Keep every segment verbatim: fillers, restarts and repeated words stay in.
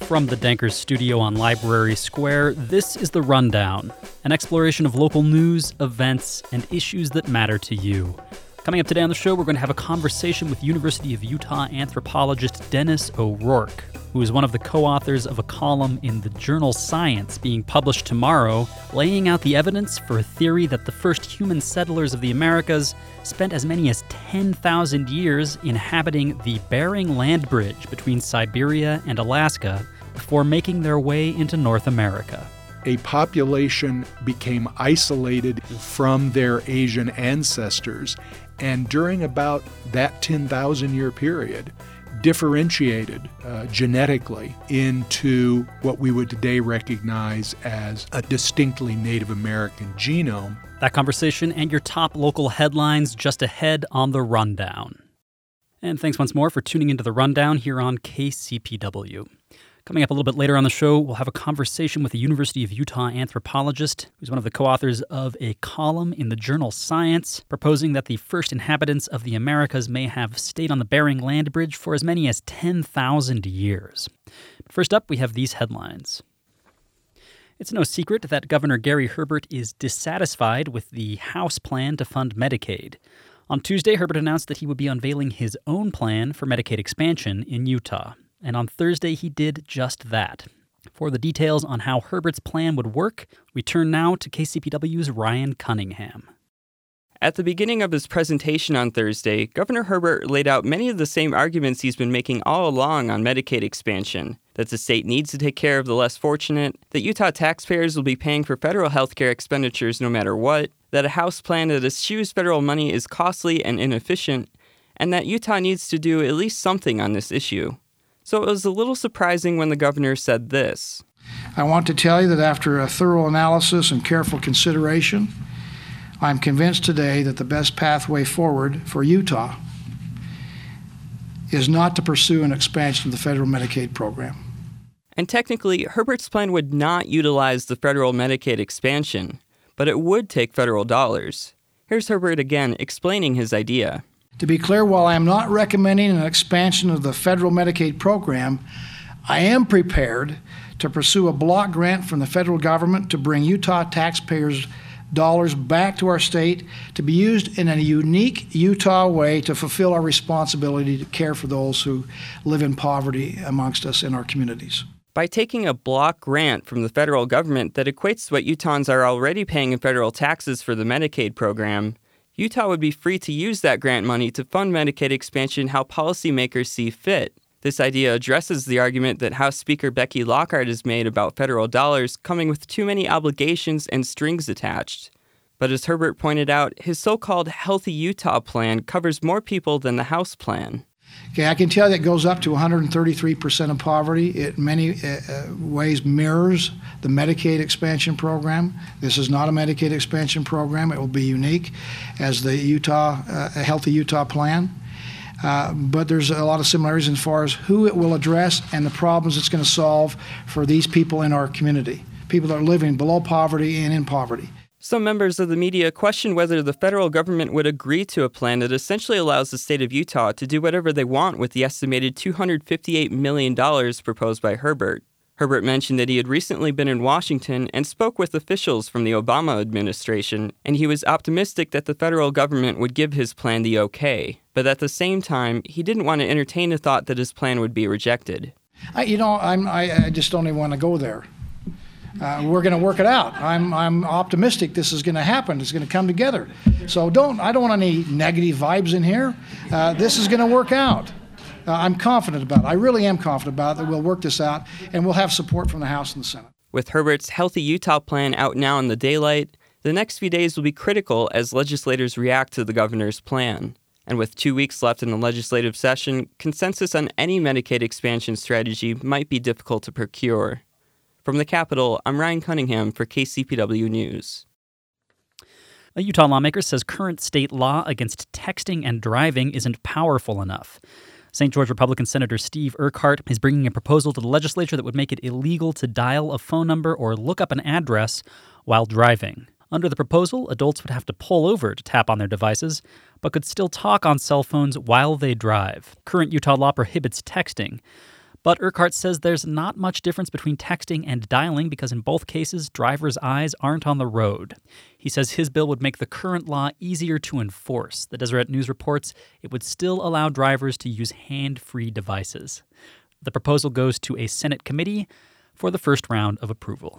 From the Dankers studio on Library Square, this is The Rundown, an exploration of local news, events, and issues that matter to you. Coming up today on the show, we're going to have a conversation with University of Utah anthropologist Dennis O'Rourke, who is one of the co-authors of a column in the journal Science being published tomorrow, laying out the evidence for a theory that the first human settlers of the Americas spent as many as ten thousand years inhabiting the Bering Land Bridge between Siberia and Alaska before making their way into North America. A population became isolated from their Asian ancestors, and during about that ten thousand year period, differentiated uh, genetically into what we would today recognize as a distinctly Native American genome. That conversation and your top local headlines just ahead on The Rundown. And thanks once more for tuning into The Rundown here on K C P W. Coming up a little bit later on the show, we'll have a conversation with a University of Utah anthropologist who's one of the co-authors of a column in the journal Science, proposing that the first inhabitants of the Americas may have stayed on the Bering Land Bridge for as many as ten thousand years. First up, we have these headlines. It's no secret that Governor Gary Herbert is dissatisfied with the House plan to fund Medicaid. On Tuesday, Herbert announced that he would be unveiling his own plan for Medicaid expansion in Utah. And on Thursday, he did just that. For the details on how Herbert's plan would work, we turn now to K C P W's Ryan Cunningham. At the beginning of his presentation on Thursday, Governor Herbert laid out many of the same arguments he's been making all along on Medicaid expansion, that the state needs to take care of the less fortunate, that Utah taxpayers will be paying for federal health care expenditures no matter what, that a House plan that eschews federal money is costly and inefficient, and that Utah needs to do at least something on this issue. So it was a little surprising when the governor said this. I want to tell you that after a thorough analysis and careful consideration, I'm convinced today that the best pathway forward for Utah is not to pursue an expansion of the federal Medicaid program. And technically, Herbert's plan would not utilize the federal Medicaid expansion, but it would take federal dollars. Here's Herbert again explaining his idea. To be clear, while I am not recommending an expansion of the federal Medicaid program, I am prepared to pursue a block grant from the federal government to bring Utah taxpayers' dollars back to our state to be used in a unique Utah way to fulfill our responsibility to care for those who live in poverty amongst us in our communities. By taking a block grant from the federal government that equates to what Utahns are already paying in federal taxes for the Medicaid program, Utah would be free to use that grant money to fund Medicaid expansion how policymakers see fit. This idea addresses the argument that House Speaker Becky Lockhart has made about federal dollars coming with too many obligations and strings attached. But as Herbert pointed out, his so-called Healthy Utah plan covers more people than the House plan. Okay, I can tell you it goes up to one hundred thirty-three percent of poverty. It in many uh, ways mirrors the Medicaid expansion program. This is not a Medicaid expansion program. It will be unique as the Utah, uh, Healthy Utah plan. Uh, but there's a lot of similarities as far as who it will address and the problems it's going to solve for these people in our community, people that are living below poverty and in poverty. Some members of the media question whether the federal government would agree to a plan that essentially allows the state of Utah to do whatever they want with the estimated two hundred fifty-eight million dollars proposed by Herbert. Herbert mentioned that he had recently been in Washington and spoke with officials from the Obama administration, and he was optimistic that the federal government would give his plan the okay. But at the same time, he didn't want to entertain the thought that his plan would be rejected. I, you know, I'm, I, I just don't even want to go there. Uh, we're going to work it out. I'm, I'm optimistic this is going to happen. It's going to come together. So don't, I don't want any negative vibes in here. Uh, this is going to work out. Uh, I'm confident about it. I really am confident about it that we'll work this out, and we'll have support from the House and the Senate. With Herbert's Healthy Utah plan out now in the daylight, the next few days will be critical as legislators react to the governor's plan. And with two weeks left in the legislative session, consensus on any Medicaid expansion strategy might be difficult to procure. From the Capitol, I'm Ryan Cunningham for K C P W News. A Utah lawmaker says current state law against texting and driving isn't powerful enough. Saint George Republican Senator Steve Urquhart is bringing a proposal to the legislature that would make it illegal to dial a phone number or look up an address while driving. Under the proposal, adults would have to pull over to tap on their devices, but could still talk on cell phones while they drive. Current Utah law prohibits texting, But Urquhart says there's not much difference between texting and dialing because in both cases, drivers' eyes aren't on the road. He says his bill would make the current law easier to enforce. The Deseret News reports it would still allow drivers to use hand-free devices. The proposal goes to a Senate committee for the first round of approval.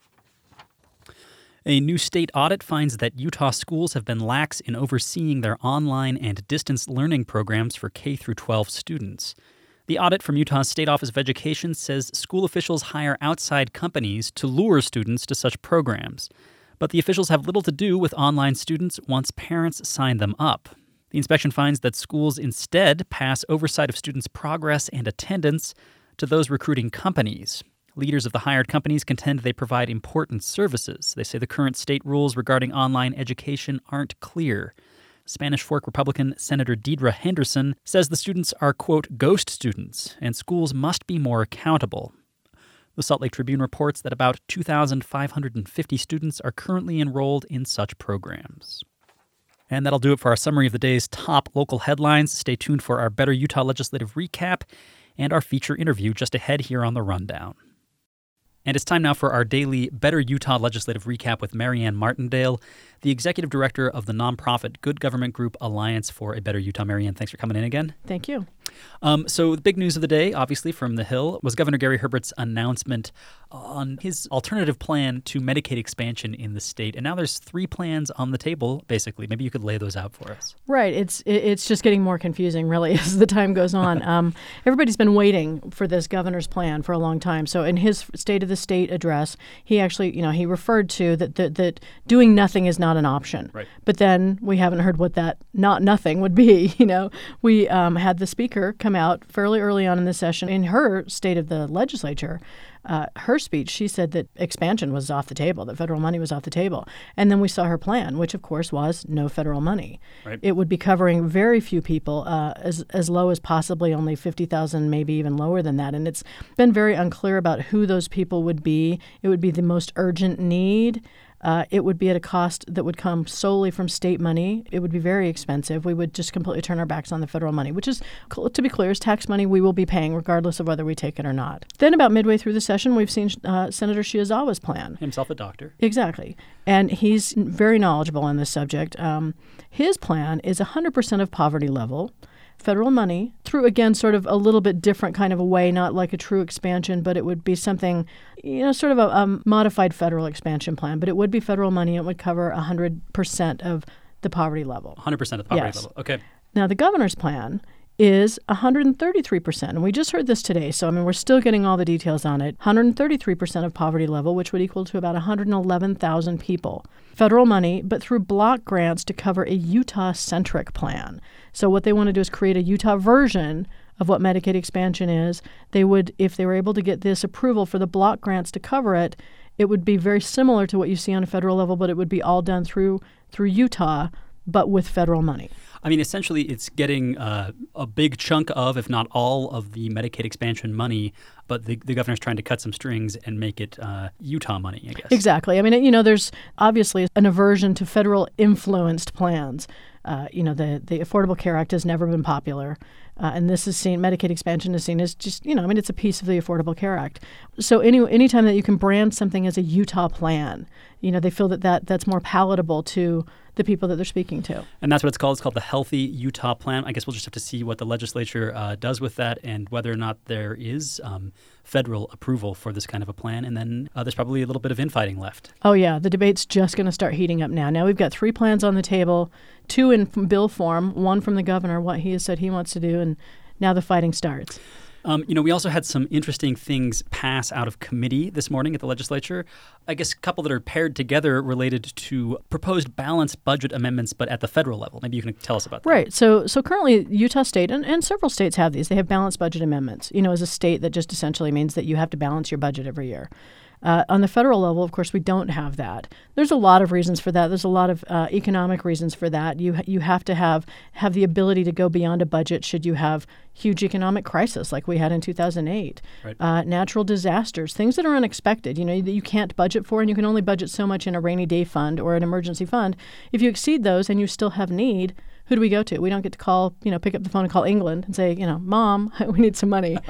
A new state audit finds that Utah schools have been lax in overseeing their online and distance learning programs for K through twelve students. The audit from Utah's State Office of Education says school officials hire outside companies to lure students to such programs. But the officials have little to do with online students once parents sign them up. The inspection finds that schools instead pass oversight of students' progress and attendance to those recruiting companies. Leaders of the hired companies contend they provide important services. They say the current state rules regarding online education aren't clear. Spanish Fork Republican Senator Deidre Henderson says the students are, quote, ghost students, and schools must be more accountable. The Salt Lake Tribune reports that about two thousand five hundred fifty students are currently enrolled in such programs. And that'll do it for our summary of the day's top local headlines. Stay tuned for our Better Utah Legislative Recap and our feature interview just ahead here on The Rundown. And it's time now for our daily Better Utah Legislative Recap with Marianne Martindale, the executive director of the nonprofit Good Government Group Alliance for a Better Utah. Marianne, thanks for coming in again. Thank you. Um, so the big news of the day, obviously from the Hill, was Governor Gary Herbert's announcement on his alternative plan to Medicaid expansion in the state. And now there's three plans on the table, basically. Maybe you could lay those out for us. Right. It's it's just getting more confusing, really, as the time goes on. um, everybody's been waiting for this governor's plan for a long time. So in his State of the State address, he actually, you know, he referred to that that, that doing nothing is not an option. Right. But then we haven't heard what that not nothing would be. You know, we um, had the speaker come out fairly early on in the session in her State of the Legislature. Uh, her speech, she said that expansion was off the table, that federal money was off the table. And then we saw her plan, which, of course, was no federal money. Right. It would be covering very few people, uh, as as low as possibly only fifty thousand, maybe even lower than that. And it's been very unclear about who those people would be. It would be the most urgent need. Uh, it would be at a cost that would come solely from state money. It would be very expensive. We would just completely turn our backs on the federal money, which is, to be clear, is tax money we will be paying regardless of whether we take it or not. Then about midway through the session, we've seen uh, Senator Shiozawa's plan. Himself a doctor. Exactly. And he's very knowledgeable on this subject. Um, his plan is one hundred percent of poverty level, federal money, through, again, sort of a little bit different kind of a way, not like a true expansion, but it would be something, you know, sort of a, a modified federal expansion plan. But it would be federal money. It would cover one hundred percent of the poverty level. one hundred percent of the poverty Yes. level. Okay. Now, the governor's plan is one hundred thirty-three percent. And we just heard this today, so, I mean, we're still getting all the details on it. one hundred thirty-three percent of poverty level, which would equal to about one hundred eleven thousand people. Federal money, but through block grants to cover a Utah-centric plan. So what they want to do is create a Utah version of what Medicaid expansion is. They would, if they were able to get this approval for the block grants to cover it, it would be very similar to what you see on a federal level, but it would be all done through through Utah, but with federal money. I mean, essentially, it's getting uh, a big chunk of, if not all, of the Medicaid expansion money, but the, the governor's trying to cut some strings and make it uh, Utah money, I guess. Exactly. I mean, you know, there's obviously an aversion to federal influenced plans. Uh, you know, the, the Affordable Care Act has never been popular. Uh, and this is seen, Medicaid expansion is seen as just, you know, I mean, it's a piece of the Affordable Care Act. So any anytime that you can brand something as a Utah plan, you know, they feel that, that that's more palatable to the people that they're speaking to. And that's what it's called. It's called the Healthy Utah Plan. I guess we'll just have to see what the legislature uh, does with that and whether or not there is um, federal approval for this kind of a plan. And then uh, there's probably a little bit of infighting left. Oh, yeah. The debate's just going to start heating up now. Now we've got three plans on the table, two in bill form, one from the governor, what he has said he wants to do, and now the fighting starts. Um, you know, we also had some interesting things pass out of committee this morning at the legislature. I guess a couple that are paired together related to proposed balanced budget amendments, but at the federal level. Maybe you can tell us about that. Right. So so currently Utah State, and, and several states have these, they have balanced budget amendments. You know, as a state, that just essentially means that you have to balance your budget every year. Uh, on the federal level, of course, we don't have that. There's a lot of reasons for that. There's a lot of uh, economic reasons for that. You you have to have have the ability to go beyond a budget should you have huge economic crisis like we had in two thousand eight. Right. Uh, natural disasters, things that are unexpected, you know, that you can't budget for, and you can only budget so much in a rainy day fund or an emergency fund. If you exceed those and you still have need, who do we go to? We don't get to call, you know, pick up the phone and call England and say, you know, Mom, we need some money.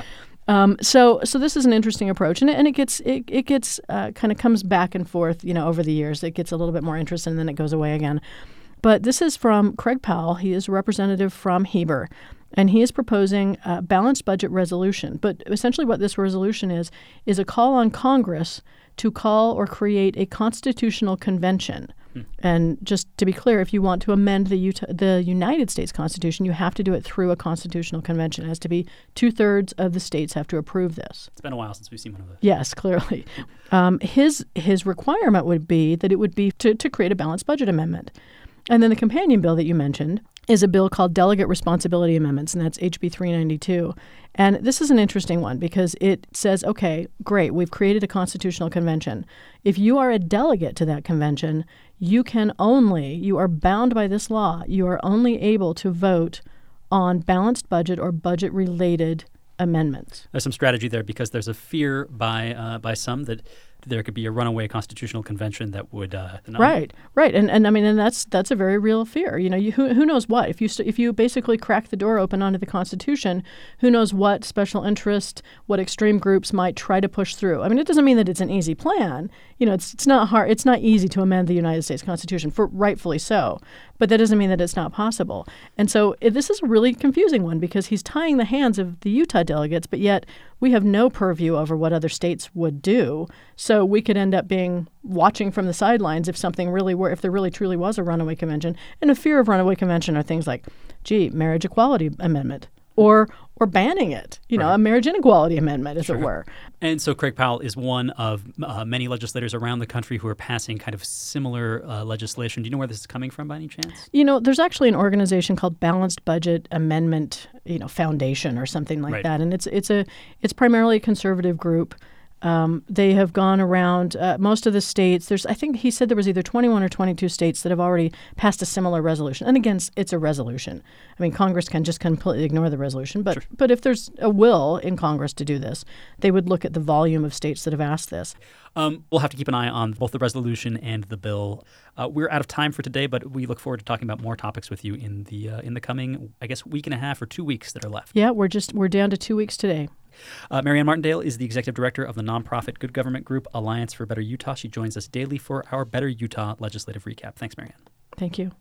Um, so, so this is an interesting approach, and it, and it gets it, it gets uh, kind of comes back and forth, you know, over the years. It gets a little bit more interesting, and then it goes away again. But this is from Craig Powell. He is a representative from Heber, and he is proposing a balanced budget resolution. But essentially, what this resolution is is a call on Congress to call or create a constitutional convention. And just to be clear, if you want to amend the Utah, the United States Constitution, you have to do it through a constitutional convention. It has to be two-thirds of the states have to approve this. It's been a while since we've seen one of those. Yes, clearly. Um, his his requirement would be that it would be to, to create a balanced budget amendment. And then the companion bill that you mentioned is a bill called Delegate Responsibility Amendments, and that's H B three ninety-two. And this is an interesting one because it says, okay, great, we've created a constitutional convention. If you are a delegate to that convention, you can only, you are bound by this law, you are only able to vote on balanced budget or budget-related amendments. There's some strategy there because there's a fear by uh, by some that there could be a runaway constitutional convention that would uh, not right, right, and and I mean, and that's that's a very real fear. You know, you, who who knows what if you st- if you basically crack the door open onto the Constitution, who knows what special interest, what extreme groups might try to push through. I mean, it doesn't mean that it's an easy plan. You know, it's it's not hard. It's not easy to amend the United States Constitution, for rightfully so. But that doesn't mean that it's not possible. And so it, this is a really confusing one because he's tying the hands of the Utah delegates, but yet we have no purview over what other states would do. So we could end up being watching from the sidelines if something really were, if there really truly was a runaway convention. And a fear of runaway convention are things like, gee, marriage equality amendment, or or banning it, you know, right. a marriage inequality amendment, as sure. it were. And so Craig Powell is one of uh, many legislators around the country who are passing kind of similar uh, legislation. Do you know where this is coming from by any chance? You know, there's actually an organization called Balanced Budget Amendment, you know, Foundation or something like right. that, and it's it's a it's primarily a conservative group. Um, they have gone around uh, most of the states. There's, I think he said there was either twenty-one or twenty-two states that have already passed a similar resolution. And again, it's a resolution. I mean, Congress can just completely ignore the resolution. But sure. but if there's a will in Congress to do this, they would look at the volume of states that have asked this. Um, we'll have to keep an eye on both the resolution and the bill. Uh, we're out of time for today, but we look forward to talking about more topics with you in the uh, in the coming, I guess, week and a half or two weeks that are left. Yeah, we're just we're down to two weeks today. Uh, Marianne Martindale is the executive director of the nonprofit Good Government Group Alliance for Better Utah. She joins us daily for our Better Utah legislative recap. Thanks, Marianne. Thank you.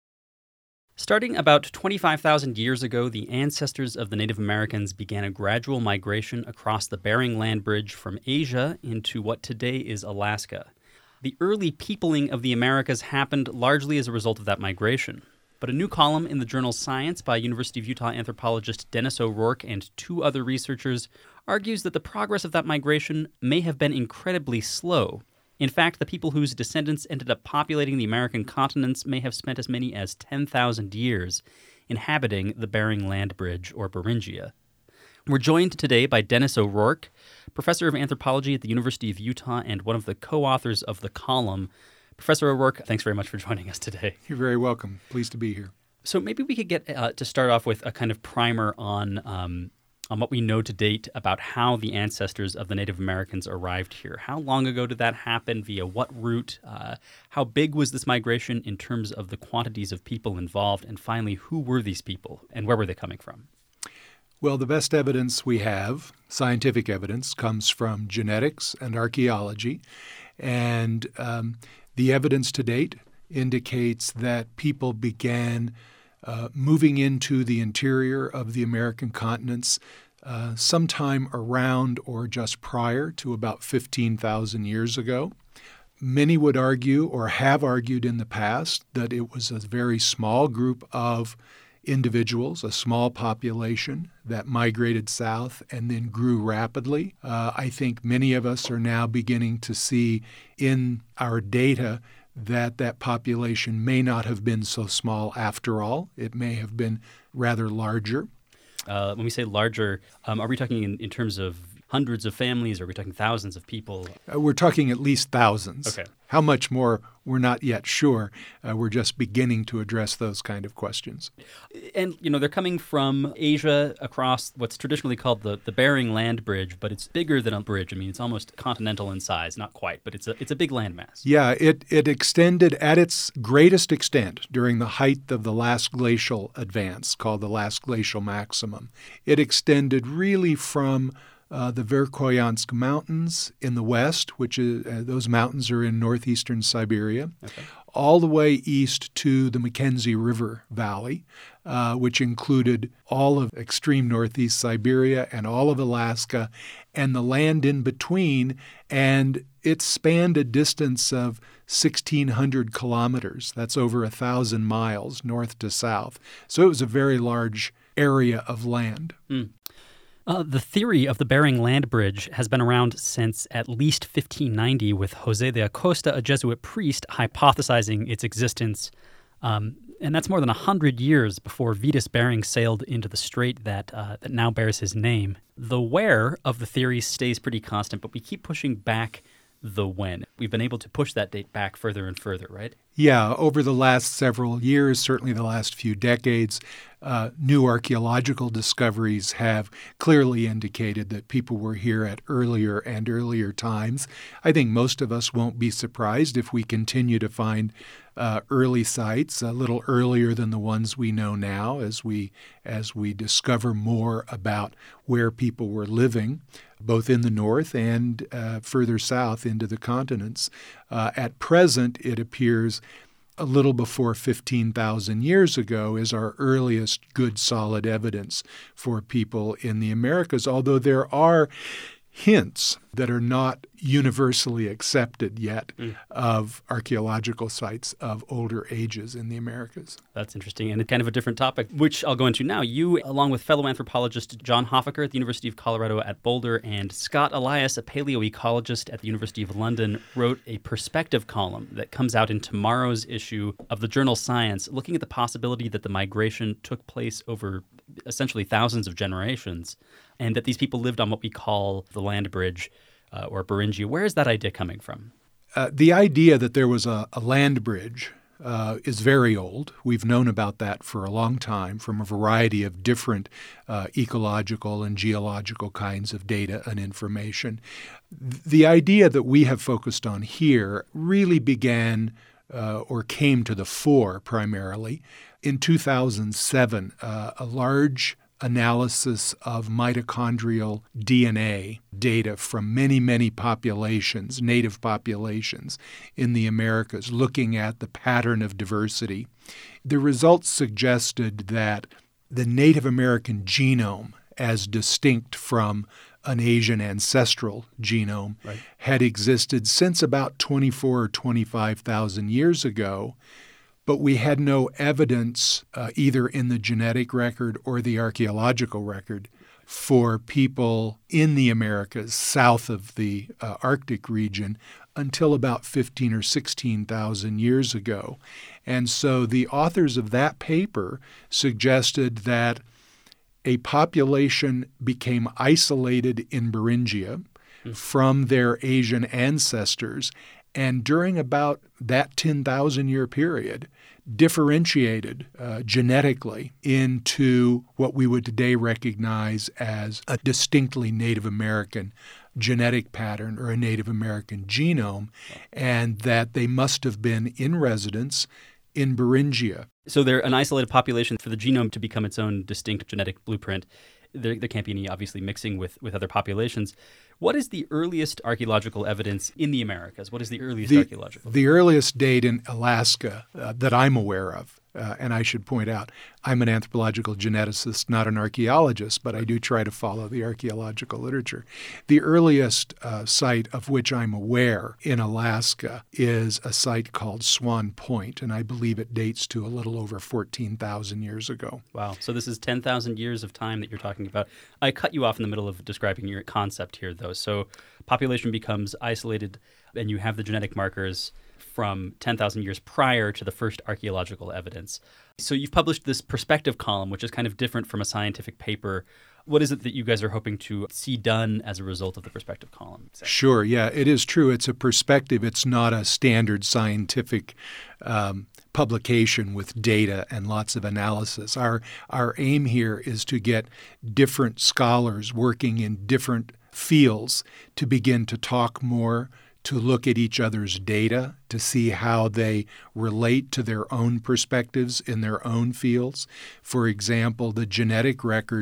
Starting about twenty-five thousand years ago, the ancestors of the Native Americans began a gradual migration across the Bering Land Bridge from Asia into what today is Alaska. The early peopling of the Americas happened largely as a result of that migration. But a new column in the journal Science by University of Utah anthropologist Dennis O'Rourke and two other researchers argues that the progress of that migration may have been incredibly slow. In fact, the people whose descendants ended up populating the American continents may have spent as many as ten thousand years inhabiting the Bering Land Bridge, or Beringia. We're joined today by Dennis O'Rourke, professor of anthropology at the University of Utah and one of the co-authors of the column. Professor O'Rourke, thanks very much for joining us today. You're very welcome. Pleased to be here. So maybe we could get uh, to start off with a kind of primer on um, on what we know to date about how the ancestors of the Native Americans arrived here. How long ago did that happen? Via what route? Uh, how big was this migration in terms of the quantities of people involved? And finally, who were these people and where were they coming from? Well, the best evidence we have, scientific evidence, comes from genetics and archaeology. And um, the evidence to date indicates that people began uh, moving into the interior of the American continents uh, sometime around or just prior to about fifteen thousand years ago. Many would argue, or have argued in the past, that it was a very small group of individuals, a small population that migrated south and then grew rapidly. Uh, I think many of us are now beginning to see in our data that that population may not have been so small after all. It may have been rather larger. Uh, when we say larger, um, are we talking in, in terms of hundreds of families, or are we talking thousands of people? Uh, we're talking at least thousands. Okay. How much more, we're not yet sure. Uh, we're just beginning to address those kind of questions. And, you know, they're coming from Asia across what's traditionally called the, the Bering Land Bridge, but it's bigger than a bridge. I mean, it's almost continental in size, not quite, but it's a it's a big landmass. Yeah, it, it extended at its greatest extent during the height of the last glacial advance, called the last glacial maximum. It extended really from uh, the Verkhoyansk Mountains in the west, which is uh, those mountains are in northeastern Siberia, okay. all the way east to the Mackenzie River Valley, uh, which included all of extreme northeast Siberia and all of Alaska and the land in between, and it spanned a distance of sixteen hundred kilometers. That's over a thousand miles north to south. So it was a very large area of land. Mm. Uh, the theory of the Bering Land Bridge has been around since at least fifteen ninety, with José de Acosta, a Jesuit priest, hypothesizing its existence. Um, and that's more than one hundred years before Vitus Bering sailed into the strait that uh, that now bears his name. The where of the theory stays pretty constant, but we keep pushing back the when. We've been able to push that date back further and further, right? Yeah, over the last several years, certainly the last few decades, uh, new archaeological discoveries have clearly indicated that people were here at earlier and earlier times. I think most of us won't be surprised if we continue to find uh, early sites a little earlier than the ones we know now as we as we discover more about where people were living, both in the north and uh, further south into the continents. Uh, at present, it appears a little before fifteen thousand years ago is our earliest good solid evidence for people in the Americas, although there are hints that are not universally accepted yet mm. of archaeological sites of older ages in the Americas. That's interesting, and kind of a different topic, which I'll go into now. You, along with fellow anthropologist John Hoffaker at the University of Colorado at Boulder and Scott Elias, a paleoecologist at the University of London, wrote a perspective column that comes out in tomorrow's issue of the journal Science, looking at the possibility that the migration took place over essentially thousands of generations, and that these people lived on what we call the land bridge uh, or Beringia. Where is that idea coming from? Uh, the idea that there was a, a land bridge uh, is very old. We've known about that for a long time from a variety of different uh, ecological and geological kinds of data and information. The idea that we have focused on here really began uh, or came to the fore primarily in two thousand seven. Uh, a large analysis of mitochondrial D N A data from many, many populations, native populations in the Americas, looking at the pattern of diversity. The results suggested that the Native American genome, as distinct from an Asian ancestral genome, right, had existed since about twenty-four or twenty-five thousand years ago. But we had no evidence, uh, either in the genetic record or the archaeological record, for people in the Americas south of the uh, Arctic region until about fifteen or sixteen thousand years ago. And so the authors of that paper suggested that a population became isolated in Beringia mm-hmm. from their Asian ancestors, and during about that ten thousand year period, differentiated uh, genetically into what we would today recognize as a distinctly Native American genetic pattern or a Native American genome, and that they must have been in residence in Beringia. So they're an isolated population. For the genome to become its own distinct genetic blueprint, there, there can't be any, obviously, mixing with, with other populations. What is the earliest archaeological evidence in the Americas? What is the earliest the, archaeological? The earliest date in Alaska uh, that I'm aware of, uh, and I should point out, I'm an anthropological geneticist, not an archaeologist, but I do try to follow the archaeological literature. The earliest uh, site of which I'm aware in Alaska is a site called Swan Point, and I believe it dates to a little over fourteen thousand years ago. Wow. So this is ten thousand years of time that you're talking about. I cut you off in the middle of describing your concept here, though. So population becomes isolated, and you have the genetic markers from ten thousand years prior to the first archaeological evidence. So you've published this perspective column, which is kind of different from a scientific paper. What is it that you guys are hoping to see done as a result of the perspective column? Sure, yeah, it is true. It's a perspective. It's not a standard scientific um, publication with data and lots of analysis. Our, our aim here is to get different scholars working in different fields to begin to talk more, to look at each other's data, to see how they relate to their own perspectives in their own fields. For example, the genetic record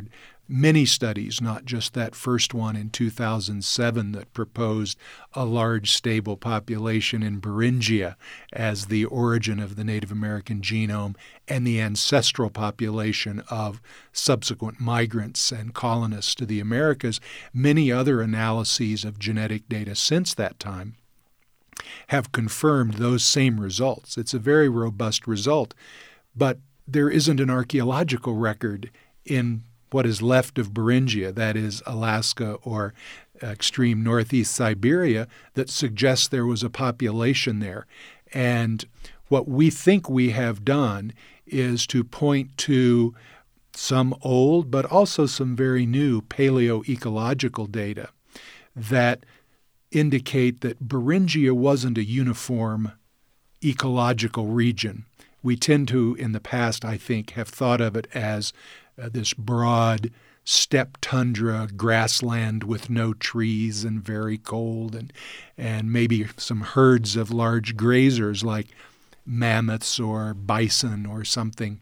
many studies, not just that first one in two thousand seven that proposed a large stable population in Beringia as the origin of the Native American genome and the ancestral population of subsequent migrants and colonists to the Americas. Many other analyses of genetic data since that time have confirmed those same results. It's a very robust result, but there isn't an archaeological record in what is left of Beringia, that is Alaska or extreme northeast Siberia, that suggests there was a population there. And what we think we have done is to point to some old but also some very new paleoecological data that indicate that Beringia wasn't a uniform ecological region. We tend to, in the past, I think, have thought of it as uh, this broad steppe tundra grassland with no trees and very cold, and and maybe some herds of large grazers like mammoths or bison or something.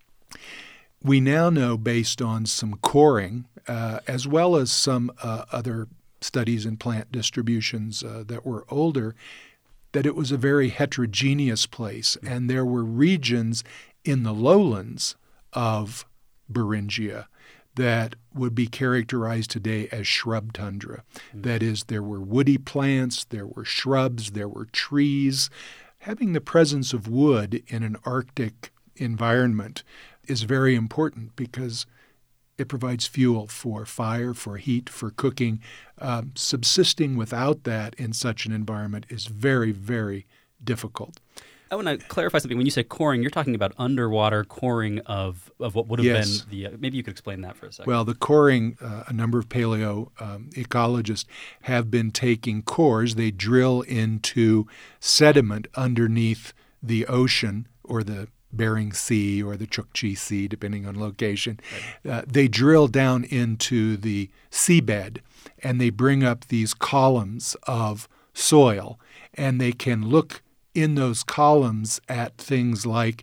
We now know, based on some coring, uh, as well as some uh, other studies in plant distributions uh, that were older, that it was a very heterogeneous place, and there were regions in the lowlands of Beringia that would be characterized today as shrub tundra. Mm-hmm. That is, there were woody plants, there were shrubs, there were trees. Having the presence of wood in an Arctic environment is very important because it provides fuel for fire, for heat, for cooking. Um, subsisting without that in such an environment is very, very difficult. I want to clarify something. When you say coring, you're talking about underwater coring of, of what would have yes. been the. Uh, maybe you could explain that for a second. Well, the coring, uh, a number of paleo um, ecologists have been taking cores. They drill into sediment underneath the ocean or the Bering Sea or the Chukchi Sea, depending on location. Right. Uh, they drill down into the seabed, and they bring up these columns of soil, and they can look in those columns at things like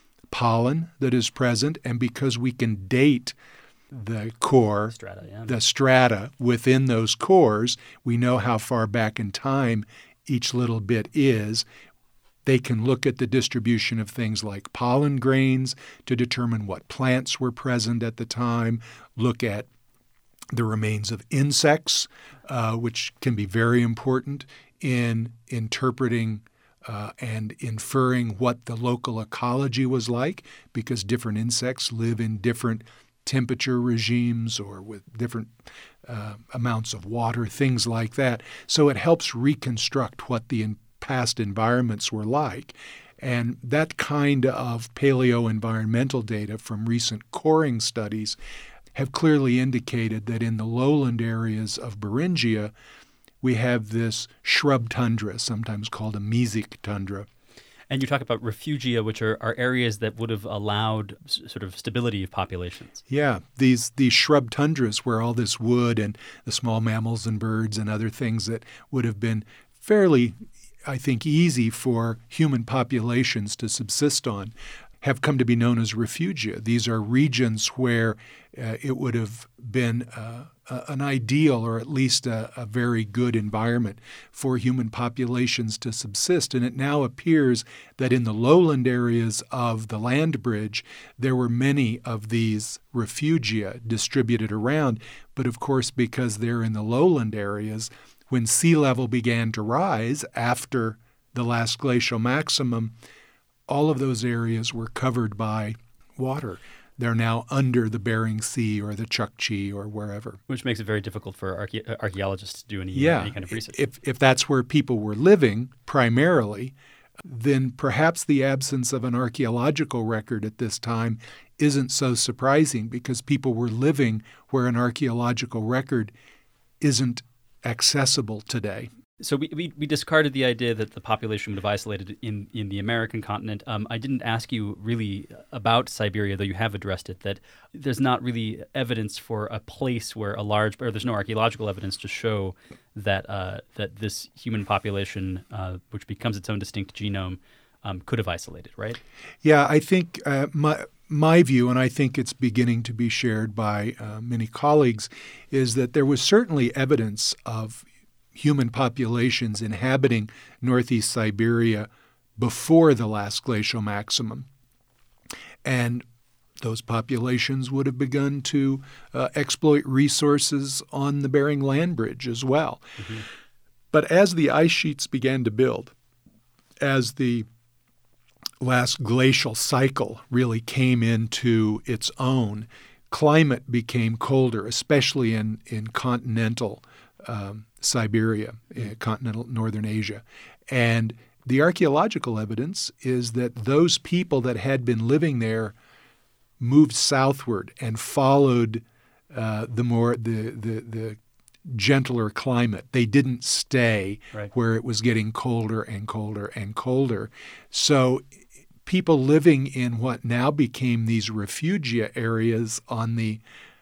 pollen that is present, and because we can date the core, strata, yeah. the strata within those cores, we know how far back in time each little bit is. They can look at the distribution of things like pollen grains to determine what plants were present at the time, look at the remains of insects, uh, which can be very important in interpreting uh, and inferring what the local ecology was like, because different insects live in different temperature regimes or with different uh, amounts of water, things like that. So it helps reconstruct what the in- past environments were like. And that kind of paleo-environmental data from recent coring studies have clearly indicated that in the lowland areas of Beringia, we have this shrub tundra, sometimes called a mesic tundra. And you talk about refugia, which are, are areas that would have allowed s- sort of stability of populations. Yeah, these these shrub tundras where all this wood and the small mammals and birds and other things that would have been fairly, I think, easy for human populations to subsist on have come to be known as refugia. These are regions where uh, it would have been uh, uh, an ideal or at least a, a very good environment for human populations to subsist. And it now appears that in the lowland areas of the land bridge, there were many of these refugia distributed around. But of course, because they're in the lowland areas, when sea level began to rise after the last glacial maximum, all of those areas were covered by water. They're now under the Bering Sea or the Chukchi or wherever. Which makes it very difficult for archae- archaeologists to do any, yeah. any kind of research. If, if that's where people were living primarily, then perhaps the absence of an archaeological record at this time isn't so surprising, because people were living where an archaeological record isn't accessible today. So we, we, we discarded the idea that the population would have isolated in, in the American continent. Um, I didn't ask you really about Siberia, though you have addressed it, that there's not really evidence for a place where a large, or there's no archaeological evidence to show that uh, that this human population, uh, which becomes its own distinct genome, um, could have isolated, right? Yeah, I think uh, my, my view, and I think it's beginning to be shared by uh, many colleagues, is that there was certainly evidence of human populations inhabiting northeast Siberia before the last glacial maximum. And those populations would have begun to uh, exploit resources on the Bering Land Bridge as well. Mm-hmm. But as the ice sheets began to build, as the last glacial cycle really came into its own, climate became colder, especially in, in continental um, Siberia, uh, continental northern Asia. And the archaeological evidence is that those people that had been living there moved southward and followed uh, the more the, the the gentler climate. They didn't stay right where it was getting colder and colder and colder. So people living in what now became these refugia areas on the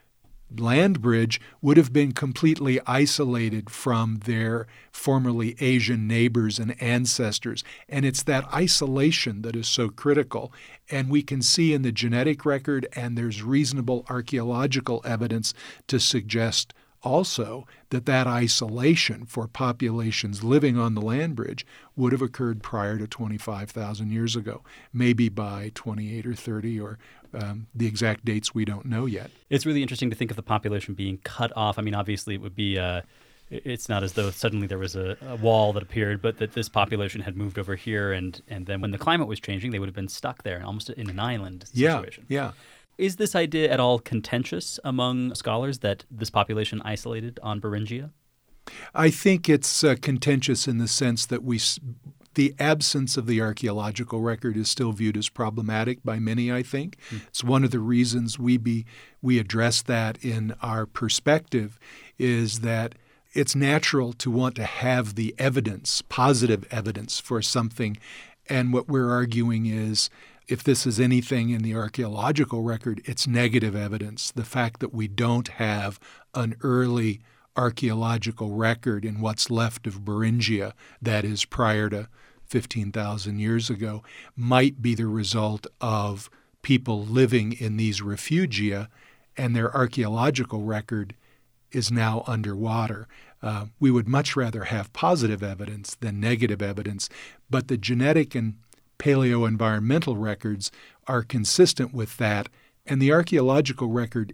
land bridge would have been completely isolated from their formerly Asian neighbors and ancestors. And it's that isolation that is so critical. And we can see in the genetic record, and there's reasonable archaeological evidence to suggest also that that isolation for populations living on the land bridge would have occurred prior to twenty-five thousand years ago, maybe by twenty-eight or thirty, or um, the exact dates we don't know yet. It's really interesting to think of the population being cut off. I mean, obviously it would be, uh, it's not as though suddenly there was a, a wall that appeared, but that this population had moved over here, and, and then when the climate was changing, they would have been stuck there, almost in an island situation. Yeah, yeah. Is this idea at all contentious among scholars that this population isolated on Beringia? I think it's uh, contentious in the sense that we, the absence of the archaeological record is still viewed as problematic by many, I think. Mm. It's one of the reasons we be we address that in our perspective, is that it's natural to want to have the evidence, positive evidence for something. And what we're arguing is, if this is anything in the archaeological record, it's negative evidence. The fact that we don't have an early archaeological record in what's left of Beringia, that is prior to fifteen thousand years ago, might be the result of people living in these refugia, and their archaeological record is now underwater. Uh, we would much rather have positive evidence than negative evidence, but the genetic and paleoenvironmental records are consistent with that, and the archaeological record,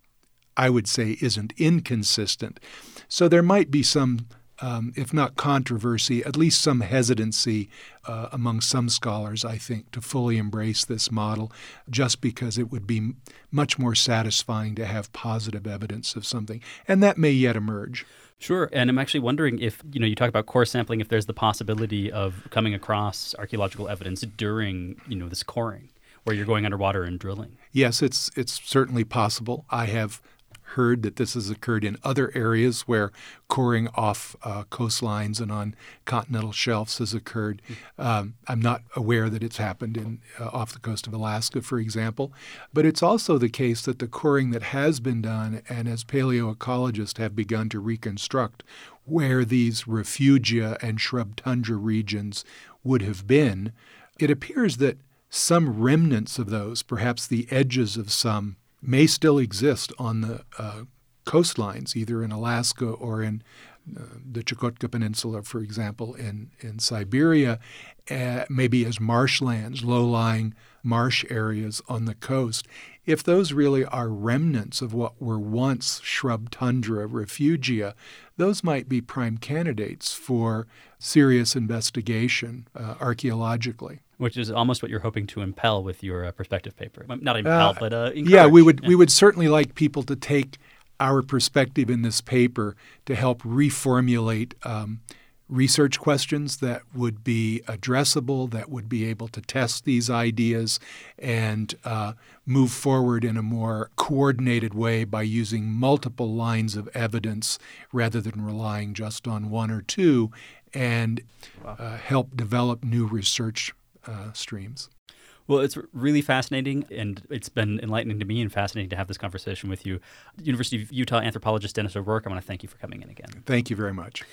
I would say, isn't inconsistent. So there might be some, um, if not controversy, at least some hesitancy uh, among some scholars, I think, to fully embrace this model, just because it would be much more satisfying to have positive evidence of something, and that may yet emerge. Sure, and I'm actually wondering if, you know, you talk about core sampling, if there's the possibility of coming across archaeological evidence during, you know, this coring, where you're going underwater and drilling. Yes, it's it's certainly possible. I have heard that this has occurred in other areas where coring off uh, coastlines and on continental shelves has occurred. Um, I'm not aware that it's happened in uh, off the coast of Alaska, for example. But it's also the case that the coring that has been done, and as paleoecologists have begun to reconstruct where these refugia and shrub tundra regions would have been, it appears that some remnants of those, perhaps the edges of some, may still exist on the uh, coastlines, either in Alaska or in uh, the Chukotka Peninsula, for example, in, in Siberia, uh, maybe as marshlands, low-lying marsh areas on the coast. If those really are remnants of what were once shrub tundra refugia, those might be prime candidates for serious investigation uh, archaeologically. Which is almost what you're hoping to impel with your uh, perspective paper. Not impel, uh, but uh, encourage. Yeah, we would, yeah. we would certainly like people to take our perspective in this paper to help reformulate um, research questions that would be addressable, that would be able to test these ideas and uh, move forward in a more coordinated way by using multiple lines of evidence rather than relying just on one or two, and uh, help develop new research uh, streams. Well, it's really fascinating, and it's been enlightening to me and fascinating to have this conversation with you. University of Utah anthropologist Dennis O'Rourke, I want to thank you for coming in again. Thank you very much.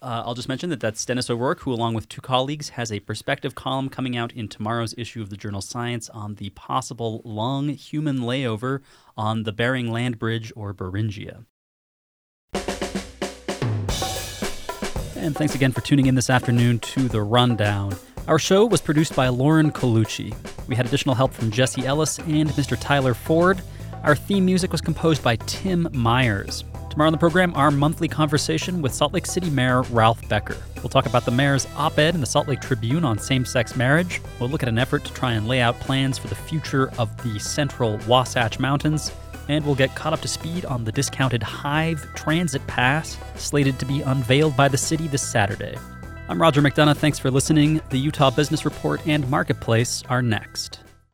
Uh, I'll just mention that that's Dennis O'Rourke, who, along with two colleagues, has a perspective column coming out in tomorrow's issue of the journal Science on the possible long human layover on the Bering Land Bridge, or Beringia. And thanks again for tuning in this afternoon to The Rundown. Our show was produced by Lauren Colucci. We had additional help from Jesse Ellis and Mister Tyler Ford. Our theme music was composed by Tim Myers. Tomorrow on the program, our monthly conversation with Salt Lake City Mayor Ralph Becker. We'll talk about the mayor's op-ed in the Salt Lake Tribune on same-sex marriage. We'll look at an effort to try and lay out plans for the future of the central Wasatch Mountains. And we'll get caught up to speed on the discounted Hive Transit Pass, slated to be unveiled by the city this Saturday. I'm Roger McDonough. Thanks for listening. The Utah Business Report and Marketplace are next.